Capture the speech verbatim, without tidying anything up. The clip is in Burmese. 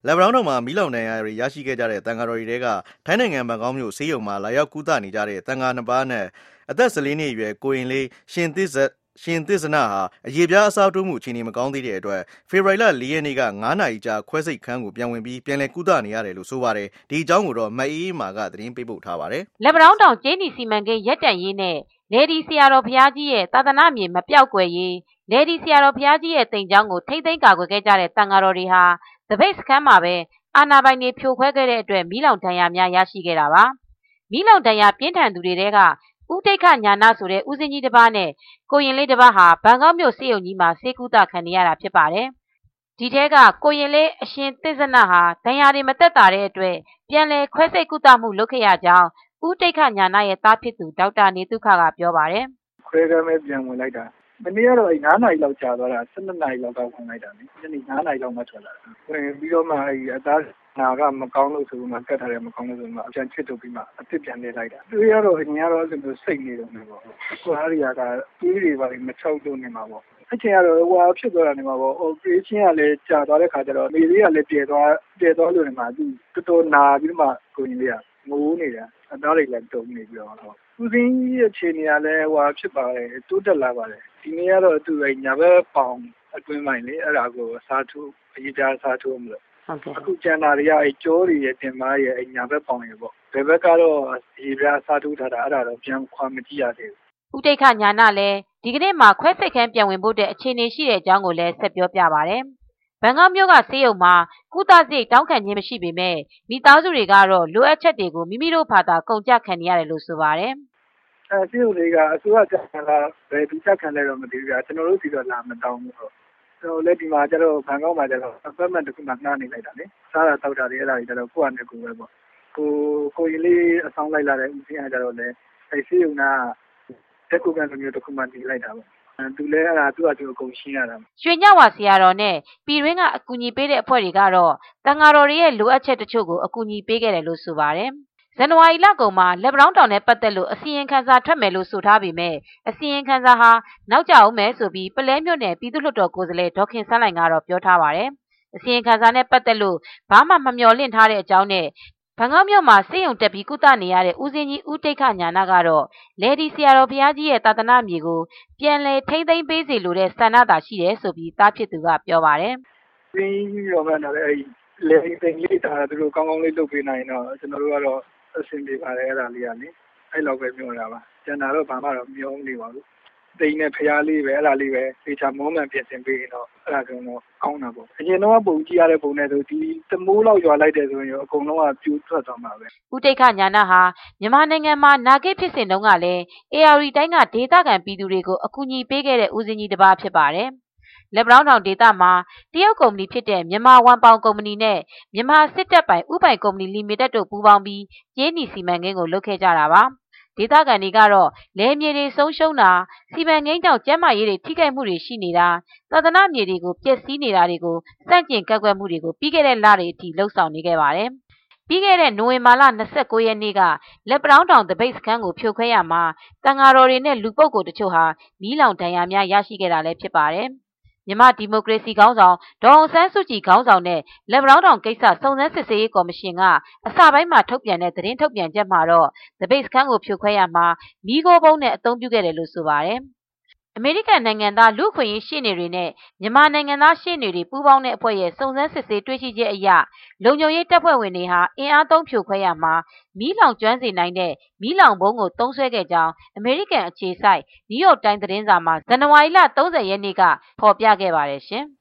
လက်ဗရောင်းတော်မှာမီးလောင်ဒဏ်ရာတွေရရှိခဲ့ကြတဲ့တန်ဃာတော်တွေထဲကထိုင်းနိုင်ငံဘန်ကောက်မြို့ဆေးရုံမှာလာရောက်ကုသနေကြတဲ့တန်ဃာနှစ်ပါးနဲ့အသက်၁၄နှစ်အရွယ်ကိုရင်လေးရှင်သစ်ဇရှင်သစ္စနာဟာအရေပြားအစားထိုးမှုအခြေအနေမကောင်းသေးတဲ့အတွက်ဖေဖော်ဝါရီလ၄ရက်နေ့ကငါးနာရီကြာခွဲစိတ်ခန်းကိုပြန်ဝင်ပြီးပြန်လည်ကုသနေရတယ်လို့ဆိုပါတယ်ဒီအကြောင်းကိုတော့မအေးအေးမာကသတင်းပေးပို့ထားပါတယ်လက်ဗရောင်းတောင်ကျေးနီစီမံကိန်းရပ်တန့်ရေးနဲ့လေဒီဆရာတော်ဘုရားကြီးရဲ့သာသနာမြေမပြောက်ကွယ်ရေးလေဒီဆရာတော်ဘုရားကြီးရဲ့တိမ်ကျောင်းကိုထိမ့်သိမ်းကာကွယ်ခဲ့ကြတဲ့တန်ဃာတော်တွေဟာတပိတ်စခန်းမှာပဲအာဏာပိုင်တွေဖြိုခွဲခဲ့တဲ့အတွက်မီးလောင်ဒဏ်ရာများရရှိခဲ့တာပါမီးလောင်ဒဏ်ရာပြင်းထန်သူတွေထဲကဦးတိတ်ခညာနာဆိုတဲ့ဦးစင်းကြီးတစ်ပါးနဲ့ကိုရင်လေးတစ်ပါးဟာဘန်ကောက်မြို့စေယုံကြီးမှာဆေးကုသခံနေရတာဖြစ်ပါတယ်ဒီထဲကကိုရင်လေးအရှင်သစ္စနာဟာဒဏ်ရာတွေမသက်သာတဲ့အတွက်ပြန်လည်ခွဲစိတ်ကုသမှုလုပ်ခဲ့ရကြောင်းဦးတိတ်ခညာနာရဲ့သားဖြစ်သူဒေါက်တာနေတုခကပြောပါတယ်ခွဲကမ်းပဲပြန်ဝင်လိုက်တာမနေ့ကတော့အဲငါးနာရီလောက်ကြာသွားတာ၁၂နာရီလောက်ကဝင်လိုက်တာလေညနေငါးနာရီလောက်မှထွက်လာတာဝင်ပြီးတော့မှအဲအသားနာကမကောင်းလို့ဆိုမှကတ်ထားတယ်မကောင်းလို့ဆိုမှအပြန်ချစ်ထုတ်ပြီးမှအစ်စ်ပြန်နေလိုက်တာတွေးရတော့အရင်ကတော့အဲ့လိုစိတ်နေတော့နေပေါ့ကိုဟာရီယာကတွေးတွေပါမချောက်လို့နေမှာပေါ့အချိန်ကတော့ဟိုဖြစ်သွားတာနေမှာပေါ့ဟိုပြေးချင်းကလည်းကြာသွားတဲ့ခါကျတော့နေလေးကလည်းပြေသွားပြေသွားလို့နေမှာသူတော်တော်နာပြီးမှကိုကြီးလေးကငိုးနေတာအသားတွေလည်းတုံနေပြီးတော့ဦးစင်းကြီးရဲ့အခြေအနေကလည်းဟိုဖြစ်ပါတယ်တိုးတက်လာပါတယ်ဒီနေ့ကတော့သူ့ညာဘက်ပေါင်အတွင်းပိုင်းလေအဲ့ဒါကိုအစားထိုးအရေးကြအစားထိုးမလို့အခုကျန်တာတွေကအဲကြောတွေရဲ့တင်မားရဲ့အညာဘက်ပေါင်ရဲ့ပေါ့ဘယ်ဘက်ကတော့ဒီပြားအစားထိုးထားတာအဲ့ဒါတော့ပြန်ခွာမကြည့်ရသေးဘူးဦးတိတ်ခညာနာလည်းဒီကနေ့မှာခွဲစိတ်ခန်းပြန်ဝင်ဖို့တဲ့အခြေအနေရှိတဲ့အကြောင်းကိုလည်းဆက်ပြောပြပါတယ်ဘန်ကောက်မြို့ကဆေးရုံမှာကုသစရိတ်တောင်းခံခြင်းမရှိပေမဲ့မိသားစုတွေကတော့လိုအပ်ချက်တွေကိုမိမိတို့ဘာသာကုန်ကျခံနေရတယ်လို့ဆိုပါတယ်အဲဆေးရုံတွေကအစိုးရတက်ခံလာဘယ်ဒီတက်ခံလဲတော့မသိဘူးကြာကျွန်တော်တို့စီတော့လာမတောင်းဘူးတော့ကျွန်တော်လည်းဒီမှာကျတော့ဘန်ကောက်မှာကျတော့ appointment တစ်ခုမှနှားနေလိုက်တာလေစားတာတောက်တာတွေအဲ့ဒါတွေကျတော့ကိုယ့်အနေကိုပဲပေါ့ကိုကိုရင်လေးအဆောင်လိုက်လာတဲ့ဦးစင်းကကျတော့လည်းအဲဆေးရုံကတက်ကူကန်လိုမျိုးတစ်ခုမှနေလိုက်တာပေါ့သူလည်းအဲ့ဒါသူ့အတူအကုန်ရှင်းရတာရွှေညဝါဆရာတော်နဲ့ပြည်တွင်းကအကူအညီပေးတဲ့အဖွဲ့တွေကတော့တန်ဃာတော်တွေရဲ့လိုအပ်ချက်တချို့ကိုအကူအညီပေးခဲ့တယ်လို့ဆိုပါတယ်ဇန်နဝါရီလကုန်မှာလက်ဗရောင်းတောင်နဲ့ပတ်သက်လို့အစီရင်ခံစာထွက်မယ်လို့ဆိုထားပေမဲ့အစီရင်ခံစာဟာနောက်ကျအောင်မယ်ဆိုပြီးပလဲမြို့နယ်ပြည်သူ့လွှတ်တော်ကိုယ်စားလှယ်ဒေါခင်ဆန်းလှိုင်ကတော့ပြောထားပါတယ်အစီရင်ခံစာနဲ့ပတ်သက်လို့ဘာမှမမျှော်လင့်ထားတဲ့အကြောင်းနဲ့ဘန်ကောက်မြို့မှာစေယုံတက်ပြီးကုသနေရတဲ့ဦးစင်းကြီးဦးတိတ်ခညာနာကတော့လေဒီဆရာတော်ဘုရားကြီးရဲ့သာသနာမြေကိုပြန်လည်ထိမ့်သိမ်းပေးစီလိုတဲ့ဆန္ဒသာရှိတယ်ဆိုပြီးသားဖြစ်သူကပြောပါတယ်။ဒီရောမှလည်းအဲဒီလေဒီသိမ်းလေးတာသူတို့ကောင်းကောင်းလေးလုပ်ပေးနိုင်တော့ကျွန်တော်တို့ကတော့အဆင်ပြေပါတယ်အဲ့ဒါလေးကလေအဲ့လောက်ပဲပြောတာပါ။ကျန်တာတော့ဘာမှတော့မပြောနေပါဘူး။တိမ်နဲ့ဖျားလေးပဲအဲ့ဒါလေးပဲသေချာမောမှန်ပြင်ဆင်ပေးရင်တော့အဲ့ဒါကတော့ကောင်းတာပေါ့အရင်တော့ပုံကြည့်ရတဲ့ပုံနဲ့ဆိုဒီတမိုးလောက်ရွာလိုက်တယ်ဆိုရင်အကုန်လုံးကပြူထွက်သွားမှာပဲဦးတိတ်ခညာနာဟာမြန်မာနိုင်ငံမှာနာဂိတ်ဖြစ်စဉ်တုန်းကလည်းအေအာရီတိုင်းကဒေသခံပြည်သူတွေကိုအကူအညီပေးခဲ့တဲ့ဦးစင်းကြီးတစ်ပါးဖြစ်ပါတယ်လက်ဗရောင်းတောင်ဒေသမှာတရုတ်ကုမ္ပဏီဖြစ်တဲ့မြန်မာဝန်ပေါင်ကုမ္ပဏီနဲ့မြန်မာစစ်တပ်ပိုင်ဥပိုင်ကုမ္ပဏီလီမိတက်တို့ပူးပေါင်းပြီးကျေးနီစီမံကိန်းကိုလုပ်ခဲ့ကြတာပါဒေသခံတွေကတော့လယ်မြေတွေဆုံးရှုံးတာစီမံကိန်းကြောင့်ကျန်းမာရေးတွေထိခိုက်မှုတွေရှိနေတာသာသနာမြေတွေကိုပျက်စီးနေတာတွေကိုစန့်ကျင်ကန့်ကွက်မှုတွေကိုပြီးခဲ့တဲ့လတွေအထိလှုံ့ဆော်နေခဲ့ပါတယ်ပြီးခဲ့တဲ့နိုဝင်ဘာလ၂၉ရက်နေ့ကလက်ဗရောင်းတောင်တပိတ်စခန်းကိုဖြိုခွဲရမှာတန်ဃာတော်တွေနဲ့လူပုဂ္ဂိုလ်တချို့ဟာမီးလောင်ဒဏ်ရာများရရှိခဲ့တာလည်းဖြစ်ပါတယ်မြန်မာဒီမိုကရေစီခေါင်းဆောင်ဒေါ်အောင်ဆန်းစုကြည်ခေါင်းဆောင်တဲ့လက်ဗရောင်းတောင်ကိစ္စစုံစမ်းစစ်ဆေးရေးကော်မရှင်ကအစပိုင်းမှာထုတ်ပြန်တဲ့သတင်းထုတ်ပြန်ချက်မှာတော့တပိတ်စခန်းကိုဖြိုခွဲရမှာမီးခိုးပုံးနဲ့အသုံးပြုခဲ့တယ်လို့ဆိုပါတယ်အမေရိကန်နိုင်ငံသားလူ့အခွင့်အရေးရှေ့နေတွေနဲ့မြန်မာနိုင်ငံသားရှေ့နေတွေပူးပေါင်းတဲ့အဖွဲ့ရဲ့စုံစမ်းစစ်ဆေးတွေ့ရှိချက်အရလုံခြုံရေးတပ်ဖွဲ့ဝင်တွေဟာအင်အားသုံးဖြိုခွဲရမှာမီးလောင်ကျွမ်းစေနိုင်တဲ့မီးလောင်ဘုံကိုသုံးစွဲခဲ့ကြောင်းအမေရိကန်အခြေစိုက်နယူးယောက်တိုင်းသတင်းစာမှာဇန်နဝါရီလ၃၀ရက်နေ့ကဖော်ပြခဲ့ပါတယ်ရှင်